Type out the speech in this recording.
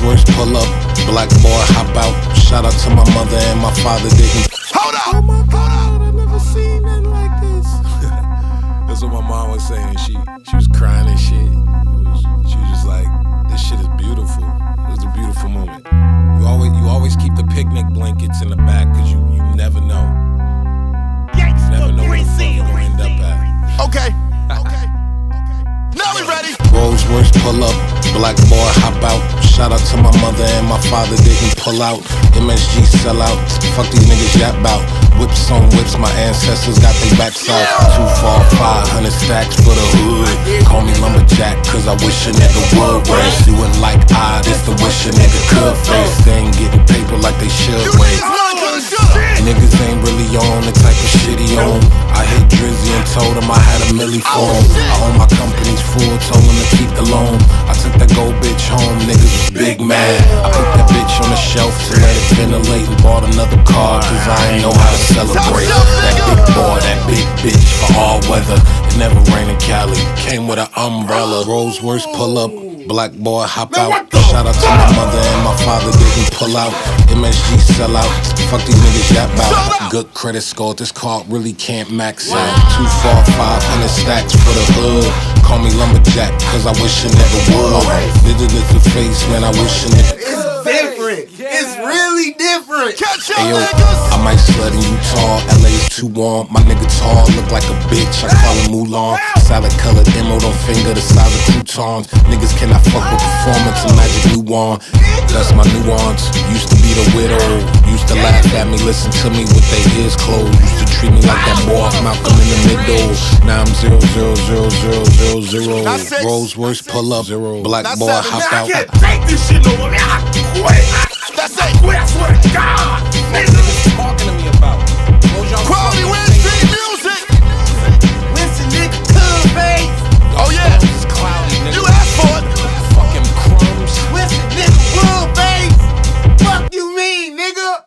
Royce pull up, black boy hop out. Shout out to my mother and my father didn't. Hold up! Oh my God, I never seen nothing like this. That's what my mom was saying. She was crying and shit. She was just like, this shit is beautiful. It was a beautiful moment. You always keep the picnic blankets in the back because you never know. You never know where the fuck you're gonna end up at. Okay. Now we ready. Rolls Royce pull up, black boy hop out. Shout out to my mother and my father didn't pull out. MSG sell out, fuck these niggas yap bout. Whips on whips, my ancestors got their backs out. 2, 4, 500 stacks for the hood. Call me lumberjack, cause I wish a nigga would. Race you in like this the wish a nigga could face. They ain't getting paper like they should wait. Niggas ain't really on the type of shit he on. I hit Drizzy and told him I had a milli for him. I own my company's full, told him to keep the loan. I took that gold bitch home, niggas was big mad. I put that bitch on the shelf to let it ventilate and bought another car, cause I ain't know how to celebrate. That big boy, that big bitch for all weather. It never rained in Cali, came with an umbrella. Rolls Royce pull up, black boy hop out. Shout out to my mother and my father didn't pull out. MSG sell out, fuck these niggas yap bout. Good credit score, this card really can't max out. 2, 4, 500 stacks for the hood. Call me lumberjack, cause I wish a nigga would. Nigga is the face, man, I wish a nigga. It's different. It's really different. Catch your Ayo, niggas. I might sled in Utah, LA's too warm. My nigga tall, look like a bitch, I call him Mulan. Salad colored emerald on finger, the size of croutons. Niggas cannot fuck with performance, a magic new one. That's my nuance, used to be the widow. Used to laugh at me, listen to me with their ears closed. Used to treat me like that boy off Malcolm in the middle. Now I'm 0, 0, 0, 0, 0, 0. Rolls Royce pull up, black boy hop out. I can't take this shit no more. I quit. That's it. I quit, I swear to God.